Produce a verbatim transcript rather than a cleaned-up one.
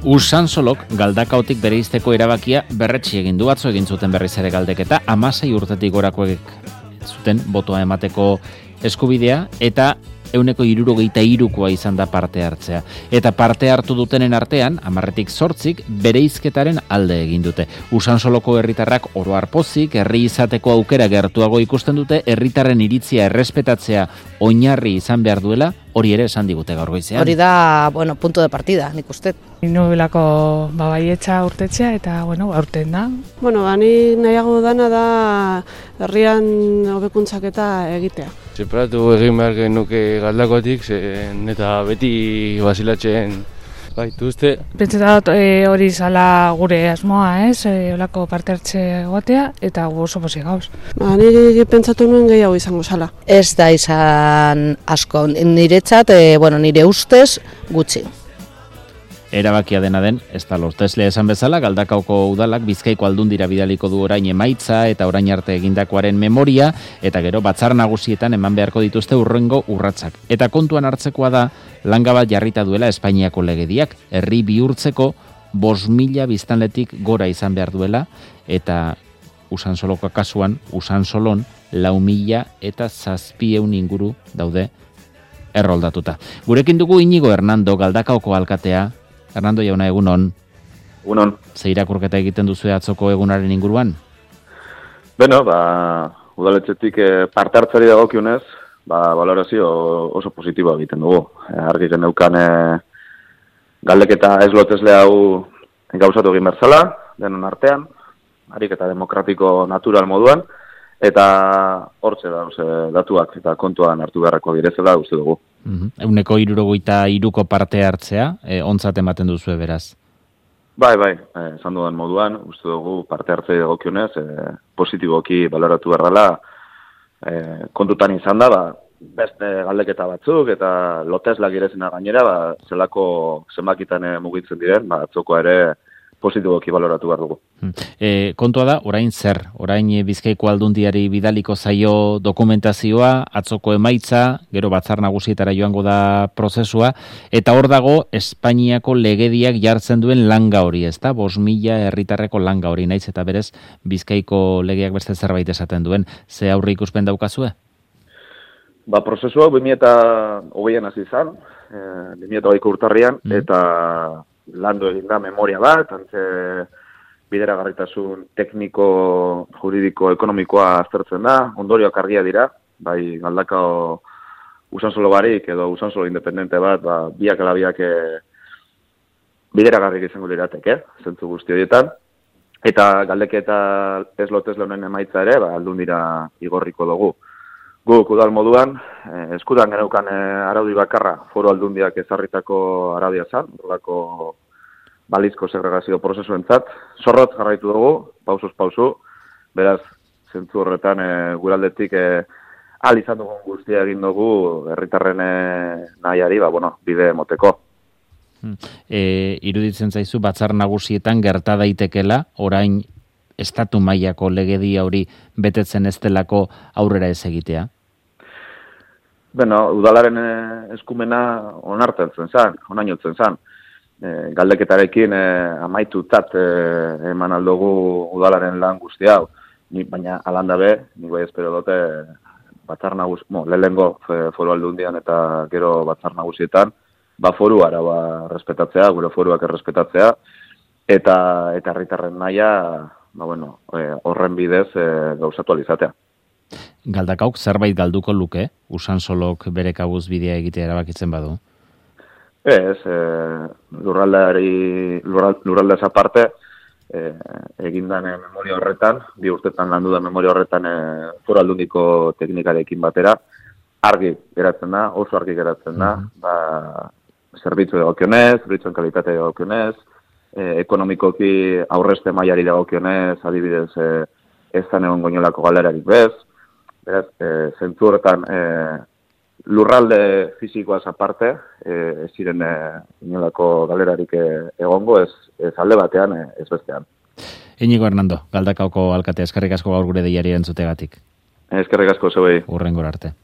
Usansolok Galdakaotik bereizteko erabakia berretsi egin du. Atzo egin zuten berriz ere galdeketa, hamasei urtetik gorakoek zuten botoa emateko eskubidea, eta ehuneko hirurogeita hirukoa izan da parte hartzea. Eta parte hartu dutenen artean, hamarretik zortzik bereizketaren alde egin dute. Usansoloko herritarrak oro har pozik, herri izateko aukera gertuago ikusten dute, herritarren iritzia errespetatzea oinarri izan behar duela, hori ere esan digute gaur goizean. Hori da, bueno, punto de partida, nik uste. Nobelako babaietza urtetzea eta, bueno, aurten da. Bueno, ani nahiago dana da herrian hobekuntzak eta egitea. Separatu egin behar genuke Galdakotik, zen eta beti basilatzen gaituzte. Pentsetat e, hori zala gure asmoa, ez? E, olako parte hartze egotea eta gu oso pozik gauz. Ba, nire pentsatu nuen gehiago izango zala. Ez da izan asko, niretzat, e, bueno, nire ustez gutxi. Erabakia dena den, ez da lortezlea esan bezala, Galdakaoko udalak Bizkaiko Aldundira bidaliko du orain emaitza eta orain arte egindakoaren memoria, eta gero batzar nagusietan eman beharko dituzte hurrengo urratsak. Eta kontuan hartzekoa da, langa bat jarrita duela Espainiako legediak, herri bihurtzeko bost mila biztanletik gora izan behar duela, eta Usansoloko kasuan, Usansolon, lau mila eta zazpieun inguru daude erroldatuta. Gurekin dugu Inigo Hernando, Galdakaoko alkatea. Hernando jauna, egunon. Egunon. Ze irakurketa egiten duzu atzoko egunaren inguruan? Beno, ba, udaletxetik parte hartzari dagokionez, ba, valorazio oso positiboa egiten dugu. E, argi geneukan e, galdeketa ez lotesle hau gauzatu egin berzala, denon artean, ariketa demokratiko natural moduan, eta hortze da, ose, datuak eta kontuan hartu beharrako direzela uste dugu. Euneko hirurogeita hiruko parte hartzea, e, ontzat ematen duzu beraz? Bai, bai, esan dudan moduan, uste dugu parte hartzei dagokionez, e, positiboki baloratu behar dela, e, kontutan izan da, ba, beste galdeketa batzuk eta loteslak irezena gainera, ba, zelako zenbakitan mugitzen diren, ba, atzokoa ere positiboki baloratu behar dugu. E, kontua da, orain zer? Orain Bizkaiko Aldundiari bidaliko zaio dokumentazioa, atzoko emaitza, gero batzar nagusietara joango da prozesua, eta hor dago Espainiako legediak jartzen duen langa hori, ezta? Bost mila herritarreko langa hori, naiz eta berez Bizkaiko legeak beste zerbait esaten duen. Ze aurre ikuspen daukazue? Ba, prozesua bi mila hogeian hasi izan, e, bi mila hogeiko urtarrian, mm. eta landu egin da memoria bat, antze bideragarritasun tekniko, juridiko, ekonomikoa aztertzen da, ondorioak argia dira, bai Galdakao Usansolo barik edo Usansolo independente bat, ba, biak ala biak e, bideragarrik izango lirateke, zentzu guzti horietan, eta galdeketa ez lotesle honen emaitza ere, ba, Aldundira igorriko dugu. Guk udal moduan, eh, eskudan geneukan eh, araudi bakarra, Foru Aldundiak ezarritako araudia zan, horrelako balizko segregazio prozesuentzat. Zorrotz jarraitu dugu, pausuz pausu, beraz, zentzu horretan eh, guraldetik eh, ahal izan dugun guztia egin dugu herritarren eh, nahiari, ba, bueno, bide moteko. E, iruditzen zaizu, batzar nagusietan gerta daitekela, orain estatu mailako legedia hori betetzen ez delako aurrera ez egitea? Beno, udalaren eskumena onartzen zan, onainotzen zan. E, galdeketarekin e, amaitutat e, eman aldugu udalaren lan guzti hau. Ni, baina alanda be, ni bai espero dute batzar nagus, mo, lehengo Foru Aldundian eta gero batzar nagusietan, ba foru araba respetatzea, gure foruak errespetatzea, eta eta herritarren naia, ba bueno, horren bidez e, gauzatu alizatea. Galdakauk zerbait galduko luke, Usansolok bere kabuz bidea egitea erabakitzen badu? Ez, e, lurraldeari, lurraldez aparte, e, egindan e, memoria horretan, bi urtetan landu da memoria horretan e, Foru Aldundiko teknikarekin batera, argi geratzen da, oso argi geratzen da, mm-hmm. ba, zerbitzu dagokionez, zerbitzuen kalitate dagokionez, E, ekonomikoki aurrezte mailari dagokionez, adibidez, e, ez da egon goinolako galerarik bez. Beraz, e, zentzu horretan e, lurralde fizikoaz aparte, e, ez ziren e, goinolako galerarik e, egongo, ez, ez alde batean, e, ez bestean. Inigo Hernando, Galdakaoko alkatea, eskerrik asko gaur gure deiari entzutegatik. Eskerrik asko zeuei. Hurrengora arte.